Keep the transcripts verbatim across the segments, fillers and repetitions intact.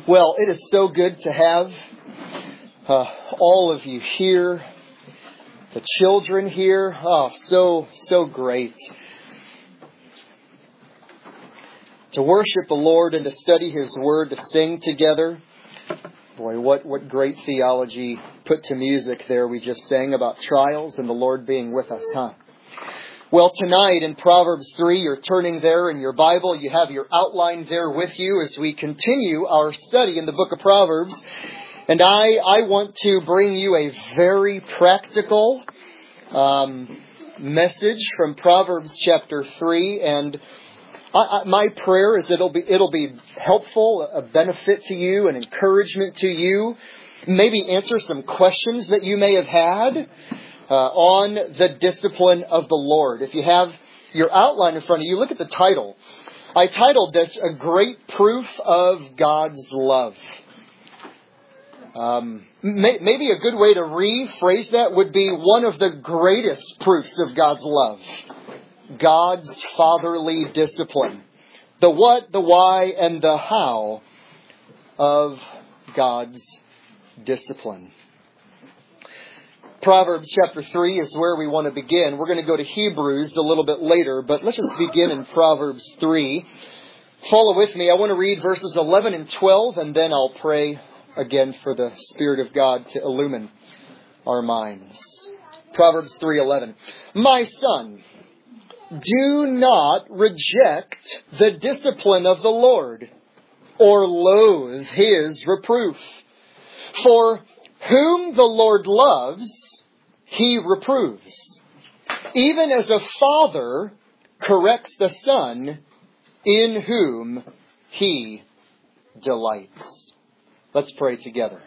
Well, it is so good to have uh, all of you here, the children here. Oh, so, so great. To worship the Lord and to study His Word, to sing together. Boy, what, what great theology put to music there. We just sang about trials and the Lord being with us, huh? Well, tonight in Proverbs three, you're turning there in your Bible. You have your outline there with you as we continue our study in the book of Proverbs. And I, I want to bring you a very practical um, message from Proverbs chapter three. And I, I, my prayer is it'll be, it'll be helpful, a benefit to you, an encouragement to you. Maybe answer some questions that you may have had. Uh, on the discipline of the Lord. If you have your outline in front of you, look at the title. I titled this, A Great Proof of God's Love. Um, may, maybe a good way to rephrase that would be one of the greatest proofs of God's love. God's fatherly discipline. The what, the why, and the how of God's discipline. Proverbs chapter three is where we want to begin. We're going to go to Hebrews a little bit later, but let's just begin in Proverbs three. Follow with me. I want to read verses eleven and twelve, and then I'll pray again for the Spirit of God to illumine our minds. Proverbs three eleven. My son, do not reject the discipline of the Lord, or loathe His reproof. For whom the Lord loves, He reproves, even as a father corrects the son in whom He delights. Let's pray together.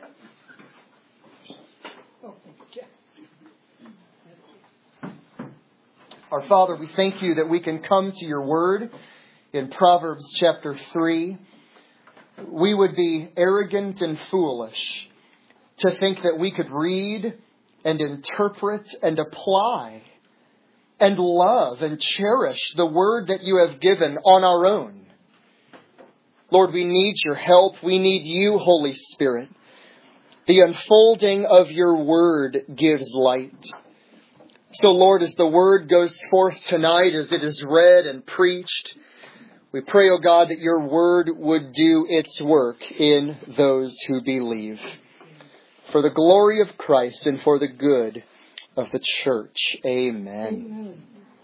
Our Father, we thank You that we can come to Your Word in Proverbs chapter three. We would be arrogant and foolish to think that we could read and interpret and apply and love and cherish the Word that You have given on our own. Lord, we need Your help. We need You, Holy Spirit. The unfolding of Your Word gives light. So, Lord, as the Word goes forth tonight, as it is read and preached, we pray, O God, that Your Word would do its work in those who believe. For the glory of Christ and for the good of the church. Amen. Amen.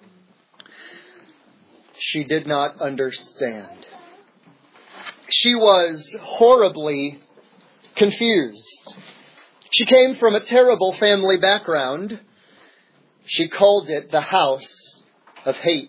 She did not understand. She was horribly confused. She came from a terrible family background. She called it the house of hate.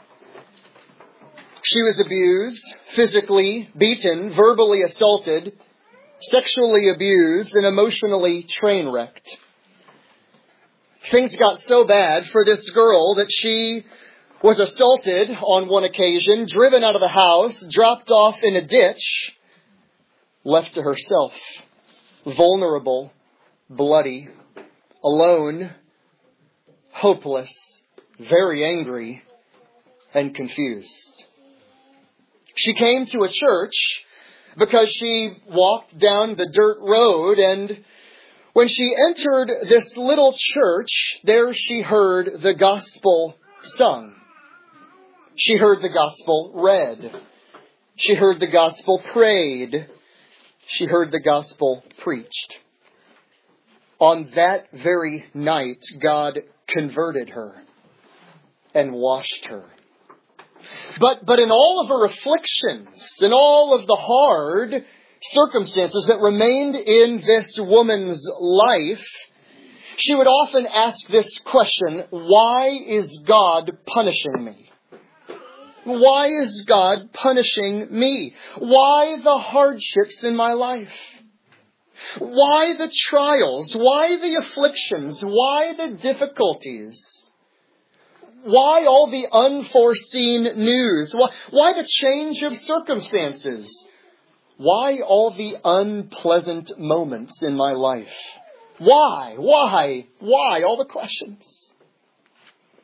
She was abused, physically beaten, verbally assaulted, sexually abused, and emotionally train-wrecked. Things got so bad for this girl that she was assaulted on one occasion, driven out of the house, dropped off in a ditch, left to herself, vulnerable, bloody, alone, hopeless, very angry, and confused. She came to a church because she walked down the dirt road, and when she entered this little church, there she heard the gospel sung. She heard the gospel read. She heard the gospel prayed. She heard the gospel preached. On that very night, God converted her and washed her. But but in all of her afflictions, in all of the hard circumstances that remained in this woman's life, she would often ask this question, why is God punishing me? Why is God punishing me? Why the hardships in my life? Why the trials? Why the afflictions? Why the difficulties? Why all the unforeseen news? Why, why the change of circumstances? Why all the unpleasant moments in my life? Why? Why? Why? All the questions.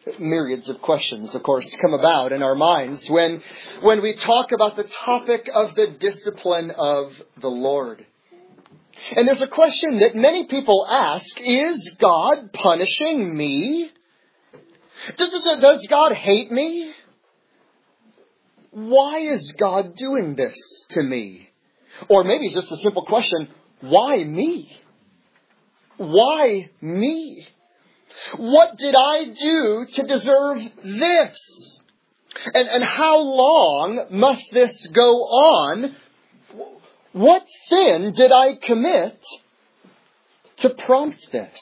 myriads of questions, of course, come about in our minds when, when we talk about the topic of the discipline of the Lord. And there's a question that many people ask, is God punishing me? Does, does God hate me? Why is God doing this to me? Or maybe just a simple question, why me? Why me? What did I do to deserve this? And, and how long must this go on? What sin did I commit to prompt this?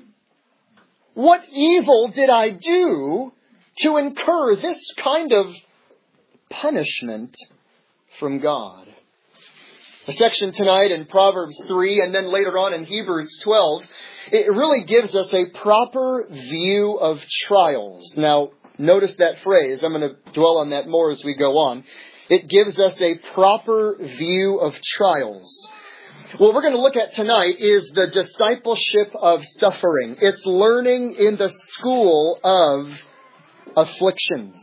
What evil did I do to incur this kind of punishment from God? The section tonight in Proverbs three and then later on in Hebrews twelve, it really gives us a proper view of trials. Now, notice that phrase. I'm going to dwell on that more as we go on. It gives us a proper view of trials. What we're going to look at tonight is the discipleship of suffering. It's learning in the school of afflictions.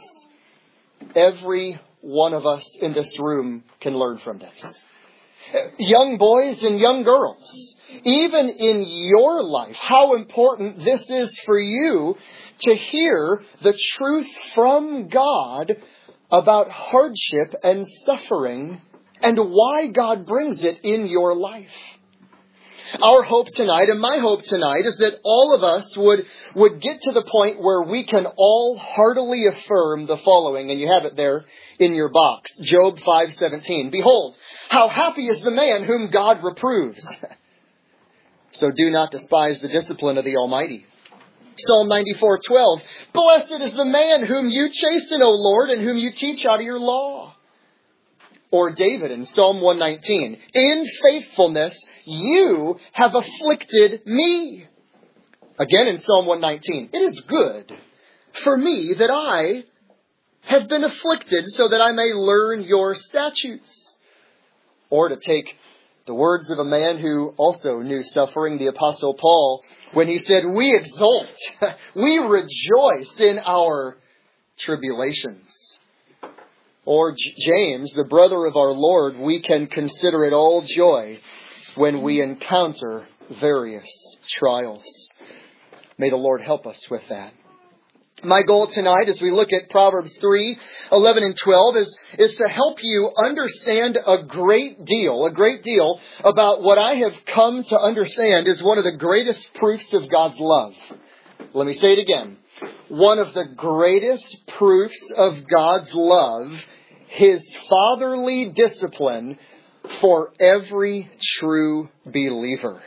Every one of us in this room can learn from this. Young boys and young girls, even in your life, how important this is for you to hear the truth from God about hardship and suffering and why God brings it in your life. Our hope tonight, and my hope tonight, is that all of us would, would get to the point where we can all heartily affirm the following, and you have it there in your box. Job five seventeen. Behold, how happy is the man whom God reproves. So do not despise the discipline of the Almighty. Psalm ninety-four twelve. Blessed is the man whom you chasten, O Lord, and whom you teach out of your law. Or David in Psalm one nineteen. In faithfulness you have afflicted me. Again in Psalm one nineteen. It is good for me that I have been afflicted so that I may learn your statutes. Or to take the words of a man who also knew suffering, the Apostle Paul, when he said, we exult, we rejoice in our tribulations. Or James, the brother of our Lord, we can consider it all joy when we encounter various trials. May the Lord help us with that. My goal tonight as we look at Proverbs three, eleven and twelve is, is to help you understand a great deal, a great deal about what I have come to understand is one of the greatest proofs of God's love. Let me say it again. One of the greatest proofs of God's love, His fatherly discipline for every true believer.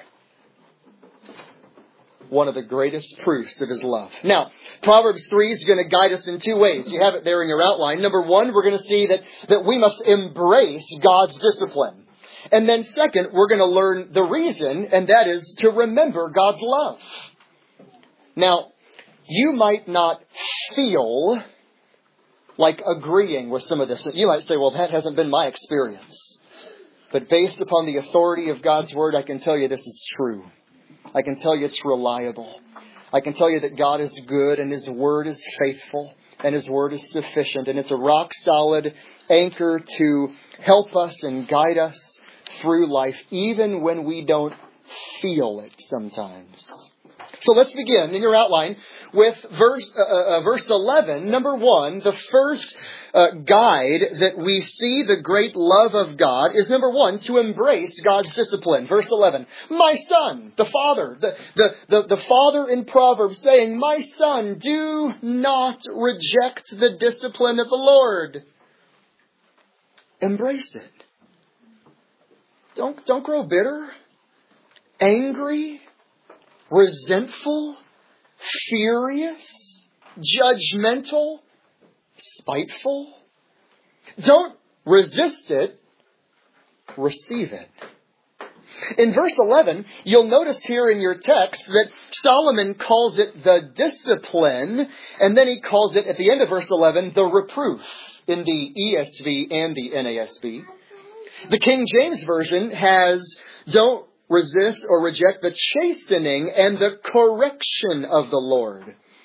One of the greatest proofs of His love. Now, Proverbs three is going to guide us in two ways. You have it there in your outline. Number one, we're going to see that, that we must embrace God's discipline. And then second, we're going to learn the reason, and that is to remember God's love. Now, you might not feel like agreeing with some of this. You might say, well, that hasn't been my experience. But based upon the authority of God's Word, I can tell you this is true. I can tell you it's reliable. I can tell you that God is good and His Word is faithful and His Word is sufficient. And it's a rock solid anchor to help us and guide us through life, even when we don't feel it sometimes. So let's begin in your outline with verse uh, uh, verse eleven. Number one, the first uh, guide that we see the great love of God is, number one, to embrace God's discipline. Verse eleven, my son, the father, the, the, the, the father in Proverbs saying, my son, do not reject the discipline of the Lord. Embrace it. Don't, don't grow bitter, angry, resentful, furious, judgmental, spiteful. Don't resist it. Receive it. In verse eleven, you'll notice here in your text that Solomon calls it the discipline, and then he calls it at the end of verse eleven, the reproof in the E S V and the N A S B. The King James Version has, don't resist or reject the chastening and the correction of the Lord.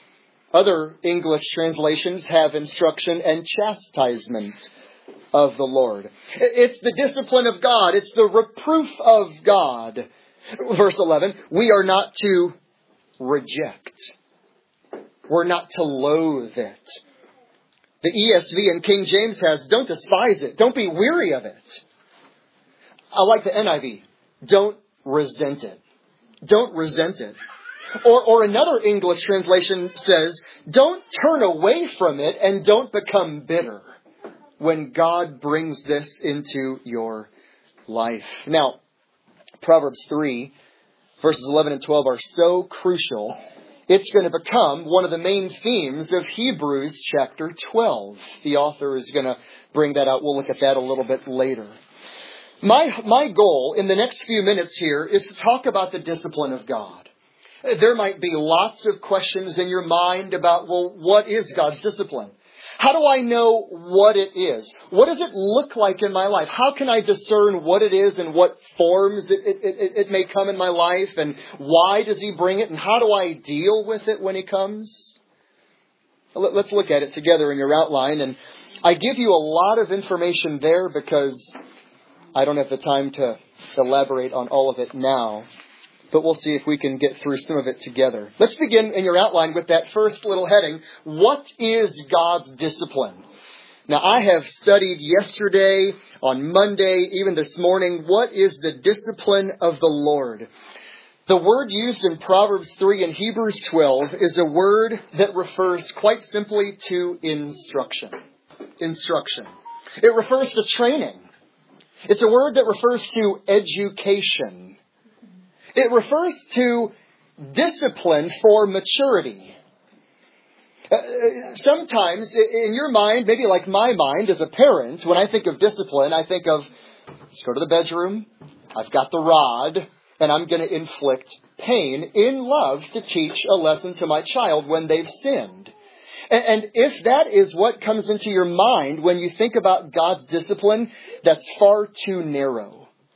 Other English translations have instruction and chastisement of the Lord. It's the discipline of God. It's the reproof of God. Verse eleven, we are not to reject. We're not to loathe it. The E S V and King James has, don't despise it. Don't be weary of it. I like the N I V. Don't resent it. Don't resent it. Or, or another English translation says, don't turn away from it and don't become bitter when God brings this into your life. Now, Proverbs three, verses eleven and twelve are so crucial. It's going to become one of the main themes of Hebrews chapter twelve. The author is going to bring that out. We'll look at that a little bit later. My, my goal in the next few minutes here is to talk about the discipline of God. There might be lots of questions in your mind about, well, what is God's discipline? How do I know what it is? What does it look like in my life? How can I discern what it is and what forms it, it, it, it may come in my life? And why does He bring it? And how do I deal with it when He comes? Let's look at it together in your outline. And I give you a lot of information there because I don't have the time to elaborate on all of it now. But we'll see if we can get through some of it together. Let's begin in your outline with that first little heading. What is God's discipline? Now, I have studied yesterday, on Monday, even this morning, what is the discipline of the Lord? The word used in Proverbs three and Hebrews twelve is a word that refers quite simply to instruction. Instruction. It refers to training. It's a word that refers to education. It refers to discipline for maturity. Uh, sometimes in your mind, maybe like my mind as a parent, when I think of discipline, I think of, let's go to the bedroom, I've got the rod, and I'm going to inflict pain in love to teach a lesson to my child when they've sinned. And, and if that is what comes into your mind when you think about God's discipline, that's far too narrow.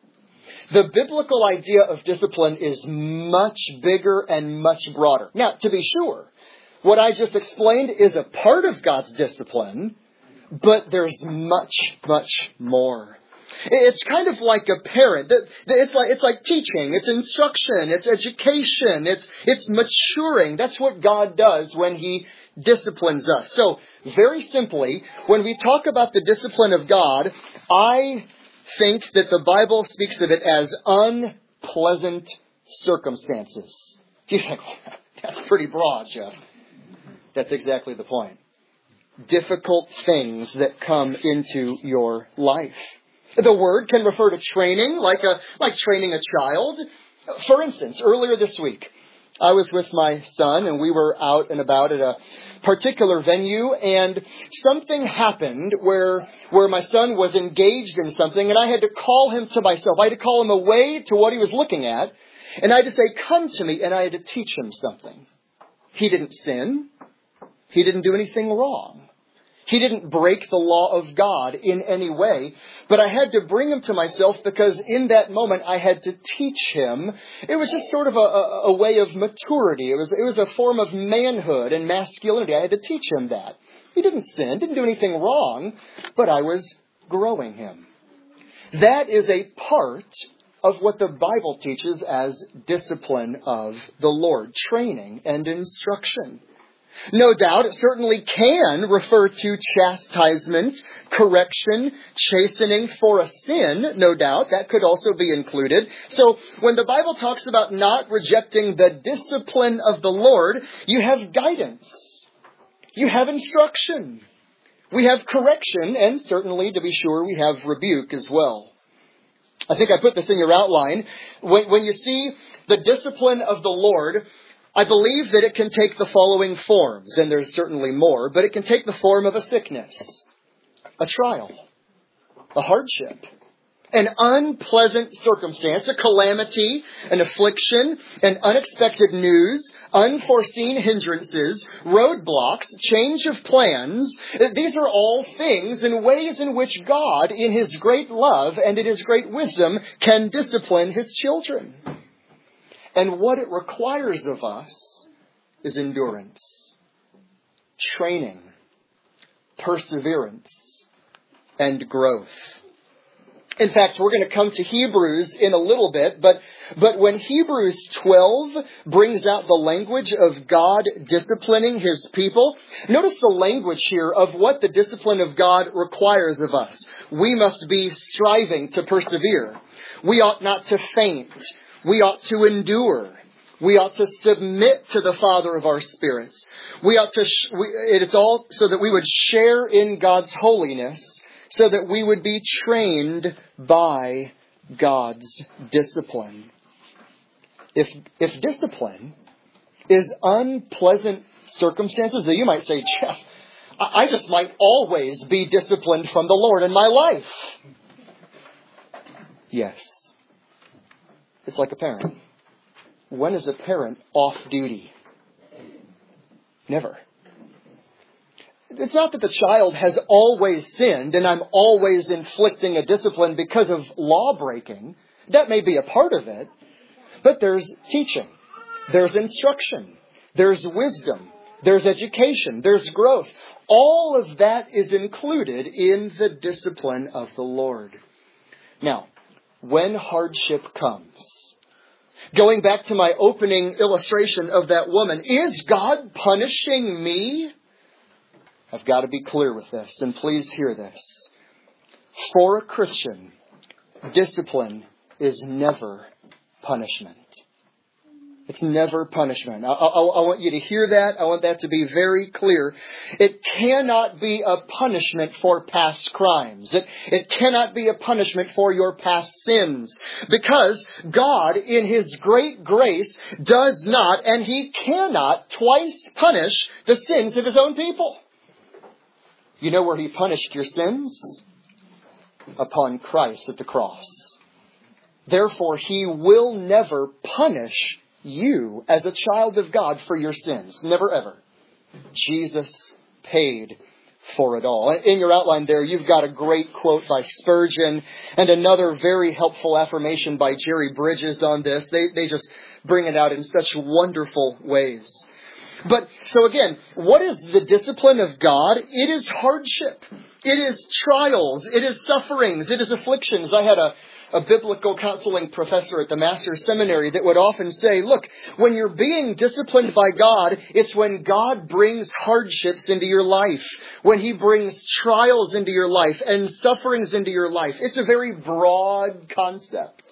The biblical idea of discipline is much bigger and much broader. Now, to be sure, what I just explained is a part of God's discipline, but there's much, much more. It's kind of like a parent. It's like, it's like teaching. It's instruction. It's education. It's, it's maturing. That's what God does when He disciplines us. So, very simply, when we talk about the discipline of God, I think that the Bible speaks of it as unpleasant circumstances. You think, oh, that's pretty broad, Jeff. That's exactly the point. Difficult things that come into your life. The word can refer to training, like a like training a child. For instance, earlier this week, I was with my son and we were out and about at a particular venue, and something happened where where my son was engaged in something, and I had to call him to myself. I had to call him away to what he was looking at, and I had to say, come to me, and I had to teach him something. He didn't sin. He didn't do anything wrong. He didn't break the law of God in any way, but I had to bring him to myself because in that moment I had to teach him. It was just sort of a, a, a way of maturity. It was, it was a form of manhood and masculinity. I had to teach him that. He didn't sin, didn't do anything wrong, but I was growing him. That is a part of what the Bible teaches as discipline of the Lord, training and instruction. No doubt, it certainly can refer to chastisement, correction, chastening for a sin, no doubt. That could also be included. So, when the Bible talks about not rejecting the discipline of the Lord, you have guidance. You have instruction. We have correction, and certainly, to be sure, we have rebuke as well. I think I put this in your outline. When, when you see the discipline of the Lord, I believe that it can take the following forms, and there's certainly more, but it can take the form of a sickness, a trial, a hardship, an unpleasant circumstance, a calamity, an affliction, an unexpected news, unforeseen hindrances, roadblocks, change of plans. These are all things and ways in which God, in His great love and in His great wisdom, can discipline His children. And what it requires of us is endurance. training, perseverance, and growth. In fact, we're going to come to Hebrews in a little bit, but, but when Hebrews twelve brings out the language of God disciplining His people, notice the language here of what the discipline of God requires of us. We must be striving to persevere. We ought not to faint. We ought to endure. We ought to submit to the Father of our spirits. We ought to, sh- we, it's all so that we would share in God's holiness, so that we would be trained by God's discipline. If, if discipline is unpleasant circumstances, that you might say, Jeff, I just might always be disciplined from the Lord in my life. Yes. It's like a parent. When is a parent off duty? Never. It's not that the child has always sinned and I'm always inflicting a discipline because of law breaking. That may be a part of it. But there's teaching. There's instruction. There's wisdom. There's education. There's growth. All of that is included in the discipline of the Lord. Now, when hardship comes, going back to my opening illustration of that woman, is God punishing me? I've got to be clear with this, and please hear this. For a Christian, discipline is never punishment. It's never punishment. I, I, I want you to hear that. I want that to be very clear. It cannot be a punishment for past crimes. It, it cannot be a punishment for your past sins. Because God, in His great grace, does not and He cannot twice punish the sins of His own people. You know where He punished your sins? Upon Christ at the cross. Therefore, He will never punish you as a child of God for your sins. Never ever. Jesus paid for it all. In your outline there, you've got a great quote by Spurgeon and another very helpful affirmation by Jerry Bridges on this. They, they just bring it out in such wonderful ways. But, so again, what is the discipline of God? It is hardship. It is trials. It is sufferings. It is afflictions. I had a, a biblical counseling professor at the Master's Seminary that would often say, look, when you're being disciplined by God, it's when God brings hardships into your life. When He brings trials into your life and sufferings into your life. It's a very broad concept.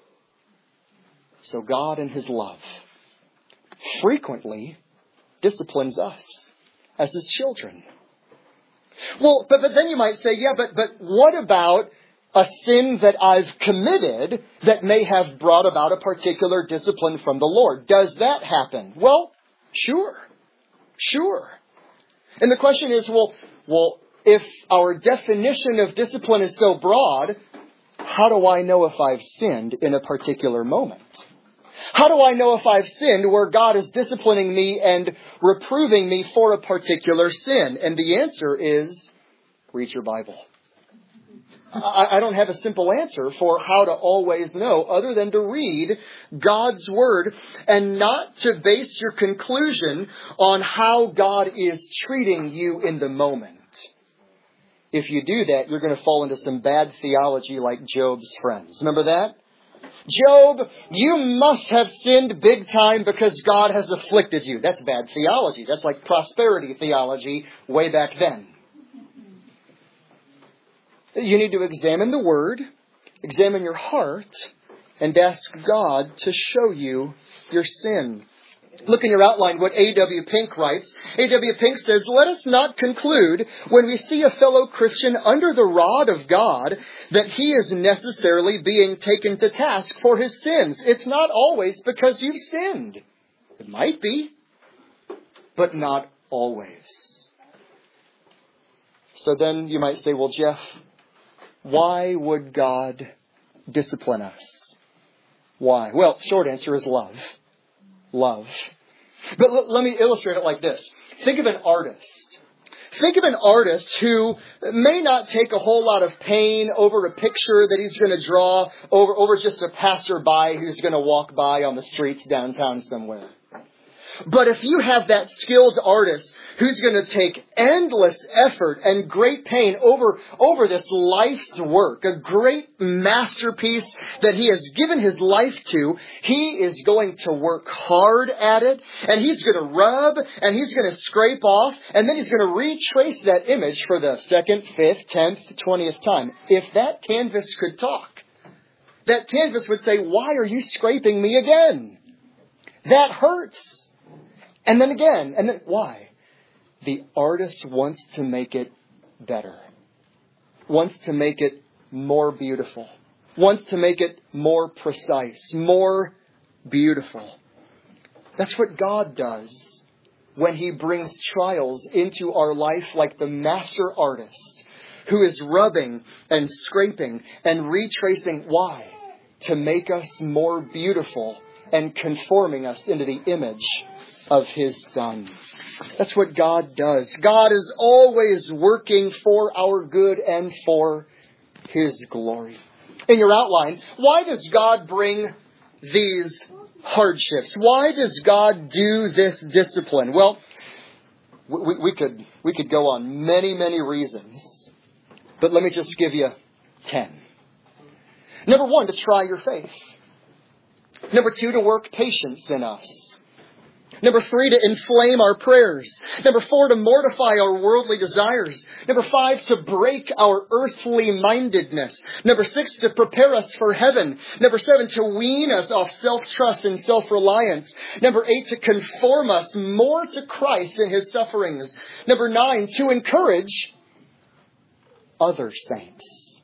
So God in His love frequently disciplines us as His children. Well, but, but then you might say, yeah, but, but what about a sin that I've committed that may have brought about a particular discipline from the Lord? Does that happen? Well, sure. Sure. And the question is, well, well, if our definition of discipline is so broad, how do I know if I've sinned in a particular moment? How do I know if I've sinned where God is disciplining me and reproving me for a particular sin? And the answer is, read your Bible. I, I don't have a simple answer for how to always know other than to read God's Word and not to base your conclusion on how God is treating you in the moment. If you do that, you're going to fall into some bad theology like Job's friends. Remember that? Job, you must have sinned big time because God has afflicted you. That's bad theology. That's like prosperity theology way back then. You need to examine the Word, examine your heart, and ask God to show you your sin. Look in your outline what A W Pink writes. A W Pink says, let us not conclude when we see a fellow Christian under the rod of God that he is necessarily being taken to task for his sins. It's not always because you've sinned. It might be, but not always. So then you might say, well, Jeff, why would God discipline us? Why? Well, short answer is love. Love. But l- let me illustrate it like this. Think of an artist. Think of an artist who may not take a whole lot of pain over a picture that he's going to draw over, over just a passerby who's going to walk by on the streets downtown somewhere. But if you have that skilled artist who's going to take endless effort and great pain over, over this life's work, a great masterpiece that he has given his life to, he is going to work hard at it, and he's going to rub, and he's going to scrape off, and then he's going to retrace that image for the second, fifth, tenth, twentieth time. If that canvas could talk, that canvas would say, why are you scraping me again? That hurts. And then again, and then why? The artist wants to make it better. Wants to make it more beautiful. Wants to make it more precise, more beautiful. That's what God does when He brings trials into our life like the master artist who is rubbing and scraping and retracing. Why? To make us more beautiful and conforming us into the image of His Son. That's what God does. God is always working for our good and for His glory. In your outline, why does God bring these hardships? Why does God do this discipline? Well, we, we could we could go on many, many reasons. But let me just give you ten. Number one, to try your faith. Number two, to work patience in us. Number three, to inflame our prayers. Number four, to mortify our worldly desires. Number five, to break our earthly mindedness. Number six, to prepare us for heaven. Number seven, to wean us off self-trust and self-reliance. Number eight, to conform us more to Christ in His sufferings. Number nine, to encourage other saints.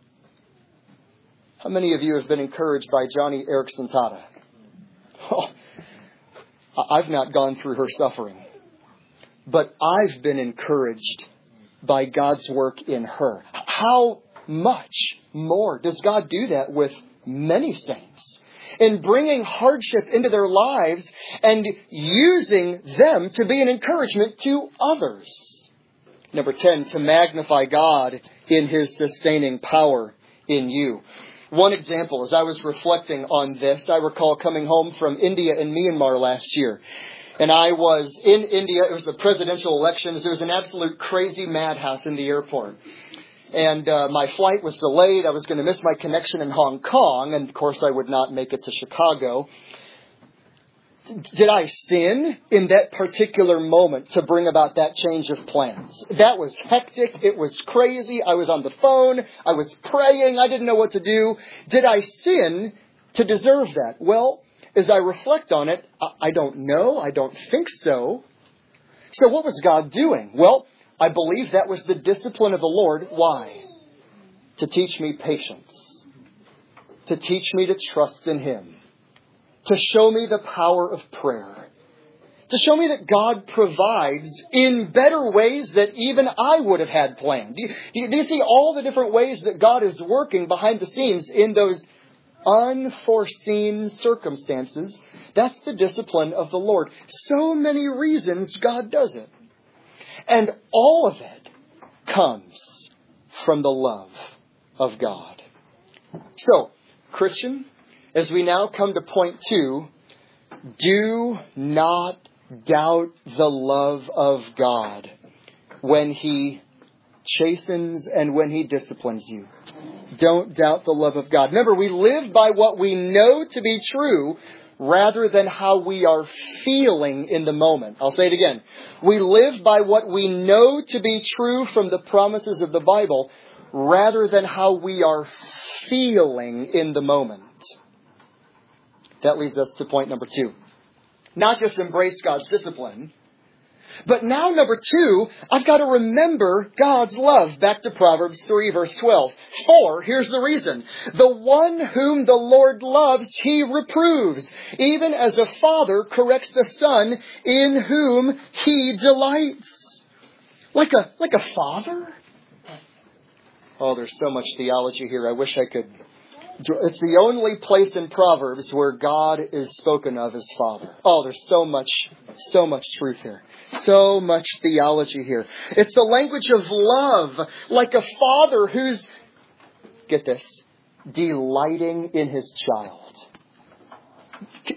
How many of you have been encouraged by Johnny Erickson Tada? Oh, I've not gone through her suffering, but I've been encouraged by God's work in her. How much more does God do that with many saints in bringing hardship into their lives and using them to be an encouragement to others? Number ten, to magnify God in His sustaining power in you. One example, as I was reflecting on this, I recall coming home from India and Myanmar last year. And I was in India. It was the presidential elections. There was an absolute crazy madhouse in the airport. And uh, my flight was delayed. I was going to miss my connection in Hong Kong. And, of course, I would not make it to Chicago. Did I sin in that particular moment to bring about that change of plans? That was hectic. It was crazy. I was on the phone. I was praying. I didn't know what to do. Did I sin to deserve that? Well, as I reflect on it, I don't know. I don't think so. So what was God doing? Well, I believe that was the discipline of the Lord. Why? To teach me patience. To teach me to trust in Him. To show me the power of prayer. To show me that God provides in better ways that even I would have had planned. Do you, do you see all the different ways that God is working behind the scenes in those unforeseen circumstances? That's the discipline of the Lord. So many reasons God does it. And all of it comes from the love of God. So, Christian, as we now come to point two, do not doubt the love of God when He chastens and when He disciplines you. Don't doubt the love of God. Remember, we live by what we know to be true rather than how we are feeling in the moment. I'll say it again. We live by what we know to be true from the promises of the Bible rather than how we are feeling in the moment. That leads us to point number two. Not just embrace God's discipline, but now number two, I've got to remember God's love. Back to Proverbs three, verse twelve. For, here's the reason. The one whom the Lord loves, He reproves, even as a father corrects the son in whom he delights. Like a, like a father? Oh, there's so much theology here. I wish I could. It's the only place in Proverbs where God is spoken of as Father. Oh, there's so much, so much truth here. So much theology here. It's the language of love, like a father who's, get this, delighting in his child.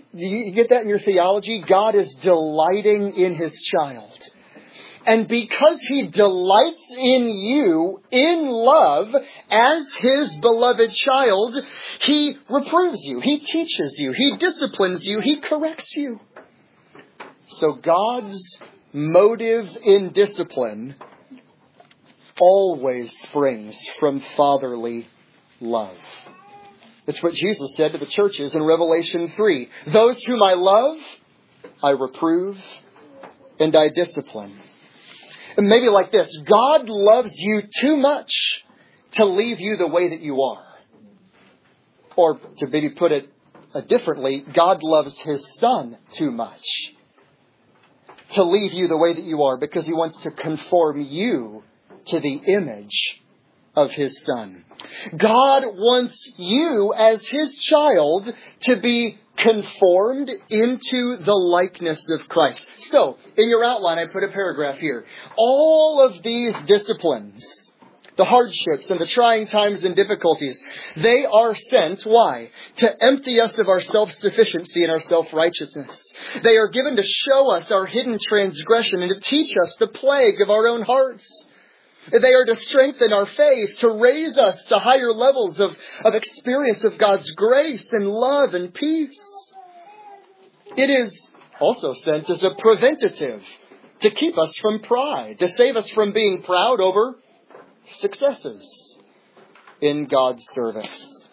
you get that in your theology? God is delighting in His child. And because He delights in you in love as His beloved child, He reproves you, He teaches you, He disciplines you, He corrects you. So God's motive in discipline always springs from fatherly love. That's what Jesus said to the churches in Revelation three. Those whom I love, I reprove and I discipline. And maybe like this, God loves you too much to leave you the way that you are. Or to maybe put it differently, God loves His Son too much to leave you the way that you are, because He wants to conform you to the image of His Son. God wants you as His child to be conformed into the likeness of Christ. So, in your outline, I put a paragraph here. All of these disciplines, the hardships and the trying times and difficulties, they are sent, why? To empty us of our self-sufficiency and our self-righteousness. They are given to show us our hidden transgression and to teach us the plague of our own hearts. They are to strengthen our faith, to raise us to higher levels of, of experience of God's grace and love and peace. It is also sent as a preventative to keep us from pride, to save us from being proud over successes in God's service.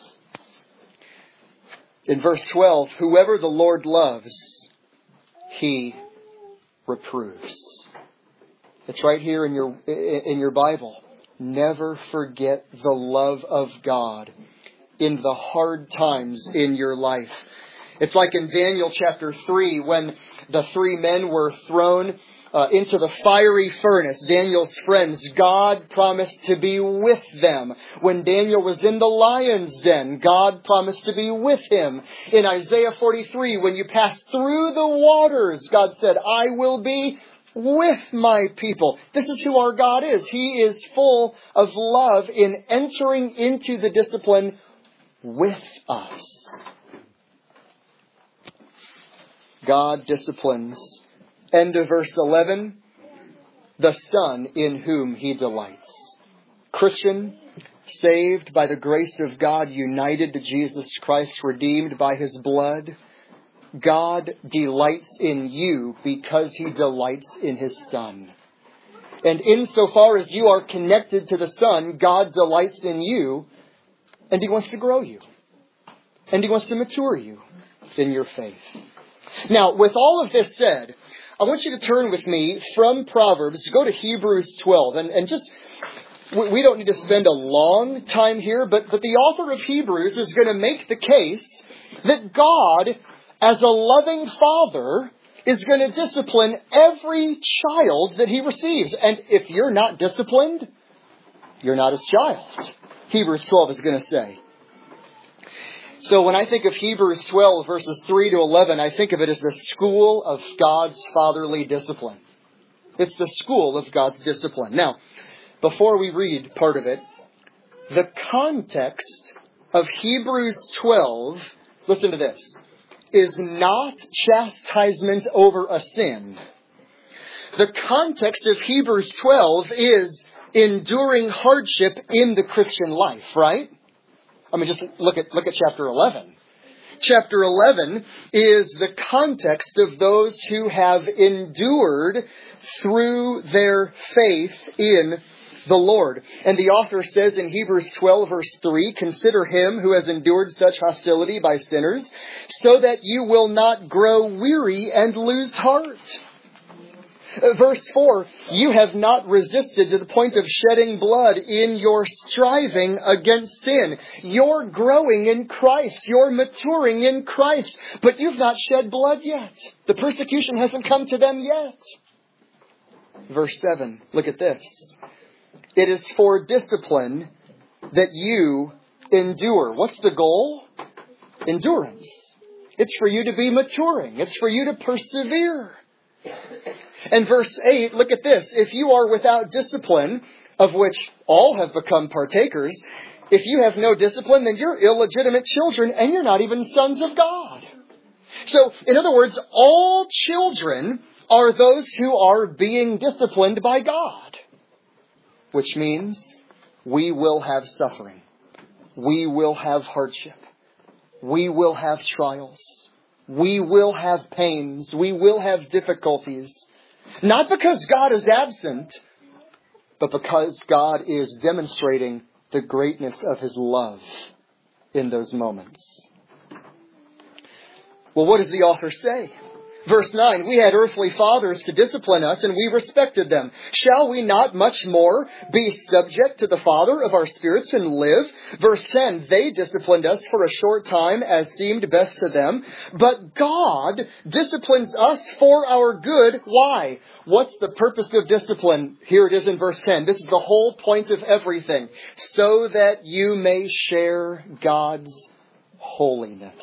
In verse twelve, whoever the Lord loves, He reproves. It's right here in your in your Bible. Never forget the love of God in the hard times in your life. It's like in Daniel chapter three, when the three men were thrown uh, into the fiery furnace. Daniel's friends, God promised to be with them. When Daniel was in the lion's den, God promised to be with him. In Isaiah forty-three, when you pass through the waters, God said, I will be with my people. This is who our God is. He is full of love in entering into the discipline with us. God disciplines. End of verse eleven. The Son in whom He delights. Christian, saved by the grace of God, united to Jesus Christ, redeemed by His blood. God delights in you because He delights in His Son. And insofar as you are connected to the Son, God delights in you, and He wants to grow you. And He wants to mature you in your faith. Now, with all of this said, I want you to turn with me from Proverbs, go to Hebrews twelve. And, and just, we don't need to spend a long time here, but, but the author of Hebrews is going to make the case that God, as a loving Father, is going to discipline every child that He receives. And if you're not disciplined, you're not His child. Hebrews twelve is going to say. So when I think of Hebrews twelve, verses three to eleven, I think of it as the school of God's fatherly discipline. It's the school of God's discipline. Now, before we read part of it, the context of Hebrews twelve, listen to this, is not chastisement over a sin. The context of Hebrews twelve is enduring hardship in the Christian life, right? I mean, just look at look at chapter eleven. Chapter eleven is the context of those who have endured through their faith in the Lord. And the author says in Hebrews twelve, verse three, consider him who has endured such hostility by sinners, so that you will not grow weary and lose heart. Verse four, you have not resisted to the point of shedding blood in your striving against sin. You're growing in Christ. You're maturing in Christ. But you've not shed blood yet. The persecution hasn't come to them yet. Verse seven, look at this. It is for discipline that you endure. What's the goal? Endurance. It's for you to be maturing. It's for you to persevere. And verse eight, look at this. If you are without discipline, of which all have become partakers, if you have no discipline, then you're illegitimate children and you're not even sons of God. So, in other words, all children are those who are being disciplined by God. Which means we will have suffering. We will have hardship. We will have trials. We will have pains. We will have difficulties. Not because God is absent, but because God is demonstrating the greatness of His love in those moments. Well, what does the author say? Verse nine, we had earthly fathers to discipline us, and we respected them. Shall we not much more be subject to the Father of our spirits and live? Verse ten, they disciplined us for a short time as seemed best to them. But God disciplines us for our good. Why? What's the purpose of discipline? Here it is in verse ten. This is the whole point of everything. So that you may share God's holiness.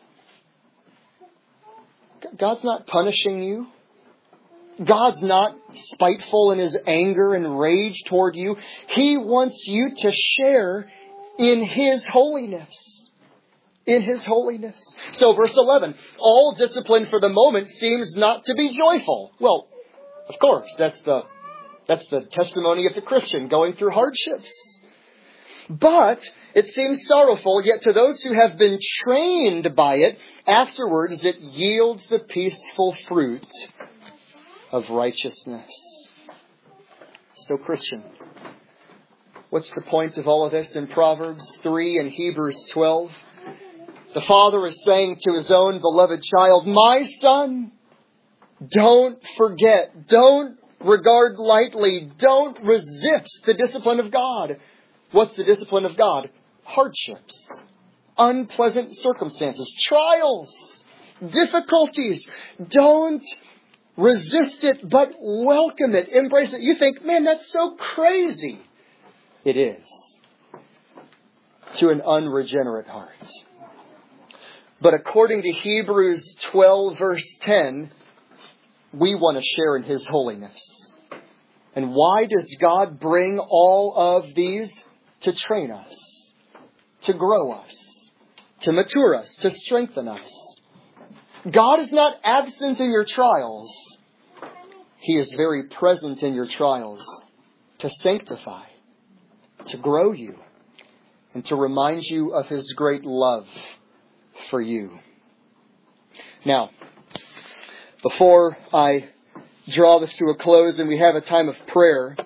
God's not punishing you. God's not spiteful in His anger and rage toward you. He wants you to share in His holiness. In His holiness. So verse eleven, all discipline for the moment seems not to be joyful. Well, of course, that's the, that's the testimony of the Christian going through hardships. But it seems sorrowful, yet to those who have been trained by it, afterwards it yields the peaceful fruit of righteousness. So Christian, what's the point of all of this in Proverbs three and Hebrews twelve? The father is saying to his own beloved child, my son, don't forget, don't regard lightly, don't resist the discipline of God. What's the discipline of God? Hardships, unpleasant circumstances, trials, difficulties. Don't resist it, but welcome it, embrace it. You think, man, that's so crazy. It is. To an unregenerate heart. But according to Hebrews twelve verse ten, we want to share in His holiness. And why does God bring all of these? To train us, to grow us, to mature us, to strengthen us. God is not absent in your trials. He is very present in your trials to sanctify, to grow you, and to remind you of His great love for you. Now, before I draw this to a close and we have a time of prayer,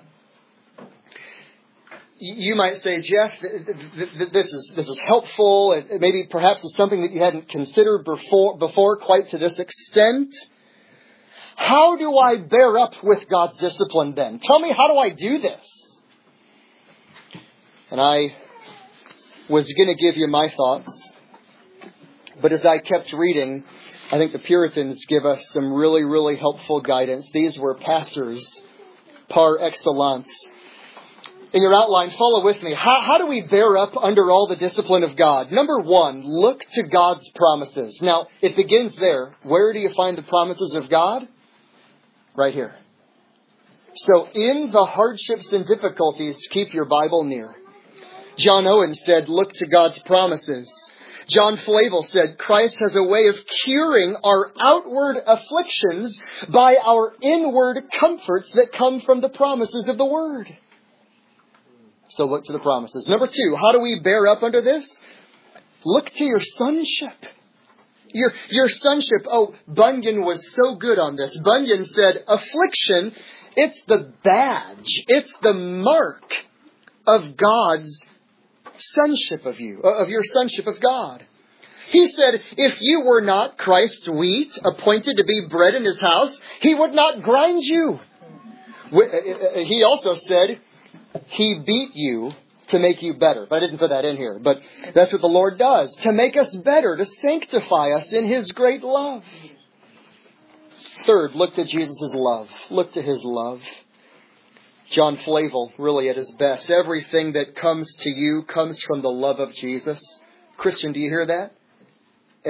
you might say, Jeff, this is this is helpful. It maybe perhaps it's something that you hadn't considered before, before quite to this extent. How do I bear up with God's discipline then? Tell me, how do I do this? And I was going to give you my thoughts. But as I kept reading, I think the Puritans give us some really, really helpful guidance. These were pastors par excellence. In your outline, follow with me. How, how do we bear up under all the discipline of God? Number one, look to God's promises. Now, it begins there. Where do you find the promises of God? Right here. So, in the hardships and difficulties, keep your Bible near. John Owen said, look to God's promises. John Flavel said, Christ has a way of curing our outward afflictions by our inward comforts that come from the promises of the Word. So look to the promises. Number two, how do we bear up under this? Look to your sonship. Your, your sonship. Oh, Bunyan was so good on this. Bunyan said, affliction, it's the badge. It's the mark of God's sonship of you, of your sonship of God. He said, if you were not Christ's wheat, appointed to be bread in His house, He would not grind you. He also said, He beat you to make you better. But I didn't put that in here. But that's what the Lord does. To make us better. To sanctify us in His great love. Third, look to Jesus' love. Look to His love. John Flavel, really at his best. Everything that comes to you comes from the love of Jesus. Christian, do you hear that?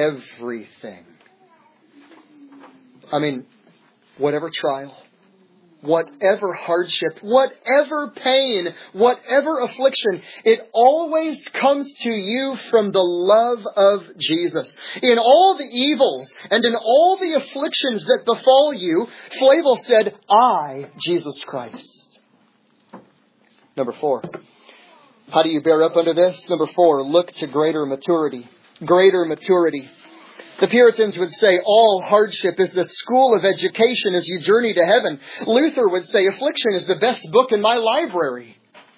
Everything. I mean, whatever trial, whatever hardship, whatever pain, whatever affliction, it always comes to you from the love of Jesus. In all the evils and in all the afflictions that befall you, Flavel said, I, Jesus Christ. Number four. How do you bear up under this? Number four, look to greater maturity. Greater maturity. The Puritans would say all hardship is the school of education as you journey to heaven. Luther would say affliction is the best book in my library.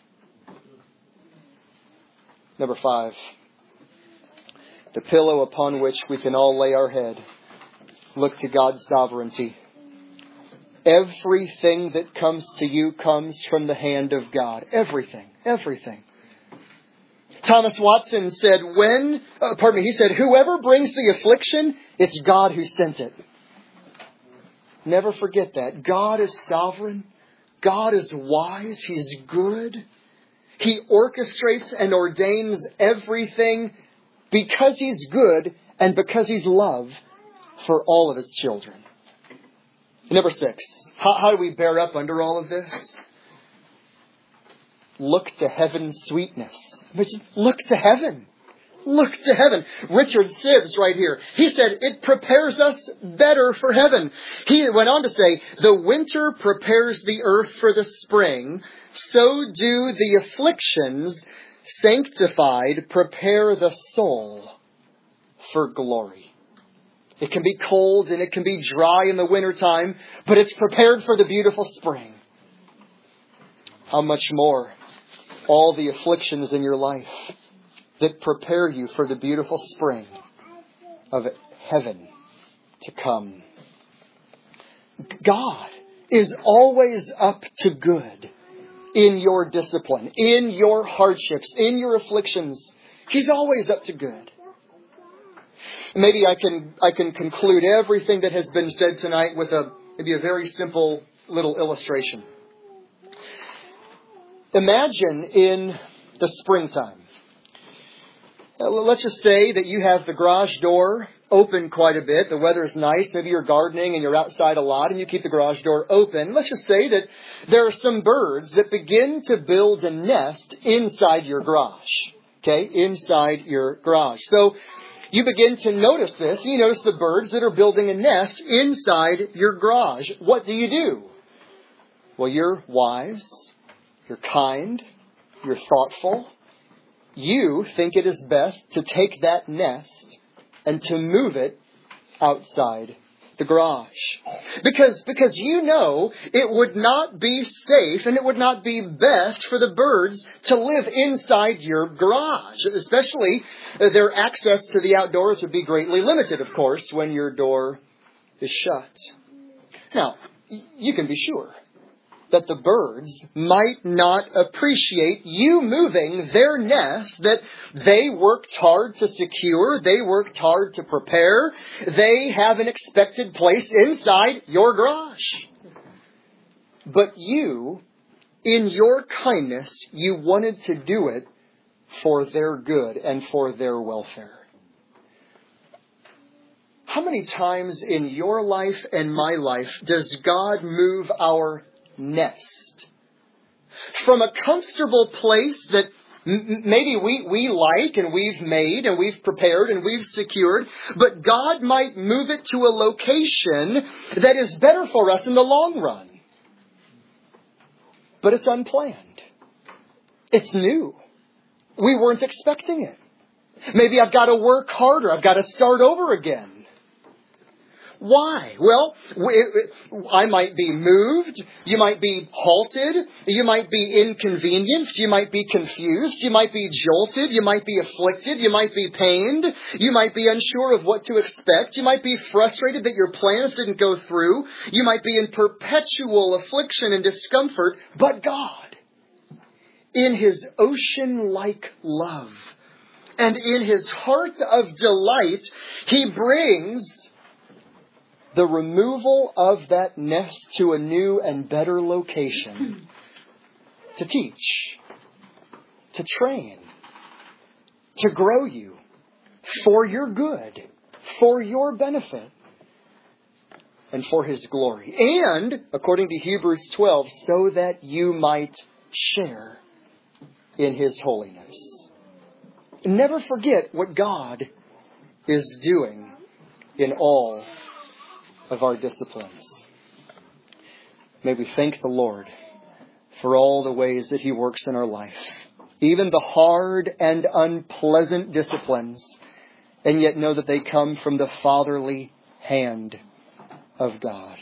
Number five. The pillow upon which we can all lay our head. Look to God's sovereignty. Everything that comes to you comes from the hand of God. Everything. Everything. Thomas Watson said, when, uh, pardon me, he said, whoever brings the affliction, it's God who sent it. Never forget that. God is sovereign. God is wise. He's good. He orchestrates and ordains everything because He's good and because He's love for all of His children. Number six, how, how do we bear up under all of this? Look to heaven's sweetness. Look to heaven. Look to heaven. Richard Sibbs right here. He said, it prepares us better for heaven. He went on to say, the winter prepares the earth for the spring. So do the afflictions, sanctified, prepare the soul for glory. It can be cold and it can be dry in the wintertime, but it's prepared for the beautiful spring. How much more all the afflictions in your life that prepare you for the beautiful spring of heaven to come. God is always up to good in your discipline, in your hardships, in your afflictions. He's always up to good. Maybe I can I can conclude everything that has been said tonight with a maybe a very simple little illustration. Imagine in the springtime. Let's just say that you have the garage door open quite a bit. The weather is nice. Maybe you're gardening and you're outside a lot and you keep the garage door open. Let's just say that there are some birds that begin to build a nest inside your garage. Okay, inside your garage. So you begin to notice this. You notice the birds that are building a nest inside your garage. What do you do? Well, you're wise. You're kind, you're thoughtful. You think it is best to take that nest and to move it outside the garage. Because, because you know it would not be safe and it would not be best for the birds to live inside your garage. Especially their access to the outdoors would be greatly limited, of course, when your door is shut. Now, you can be sure that the birds might not appreciate you moving their nest that they worked hard to secure, they worked hard to prepare, they have an expected place inside your garage. But you, in your kindness, you wanted to do it for their good and for their welfare. How many times in your life and my life does God move our nest from a comfortable place that m- maybe we, we like and we've made and we've prepared and we've secured, but God might move it to a location that is better for us in the long run. But it's unplanned. It's new. We weren't expecting it. Maybe I've got to work harder. I've got to start over again. Why? Well, I might be moved. You might be halted. You might be inconvenienced. You might be confused. You might be jolted. You might be afflicted. You might be pained. You might be unsure of what to expect. You might be frustrated that your plans didn't go through. You might be in perpetual affliction and discomfort. But God, in His ocean-like love and in His heart of delight, He brings the removal of that nest to a new and better location to teach, to train, to grow you for your good, for your benefit. and for His glory. And, according to Hebrews twelve, so that you might share in His holiness. Never forget what God is doing in all of our disciplines. May we thank the Lord for all the ways that He works in our life. Even the hard and unpleasant disciplines, and yet know that they come from the fatherly hand of God.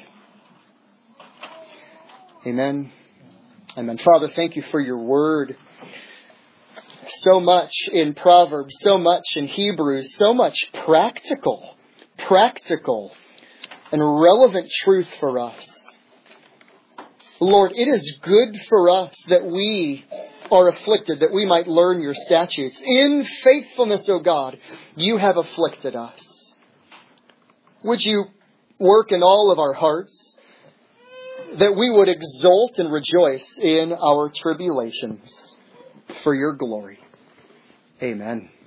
Amen. Amen. Father, thank You for Your word. So much in Proverbs, so much in Hebrews, so much practical, practical and relevant truth for us. Lord, it is good for us that we are afflicted, that we might learn Your statutes. In faithfulness, O God, You have afflicted us. Would You work in all of our hearts that we would exult and rejoice in our tribulations for Your glory. Amen.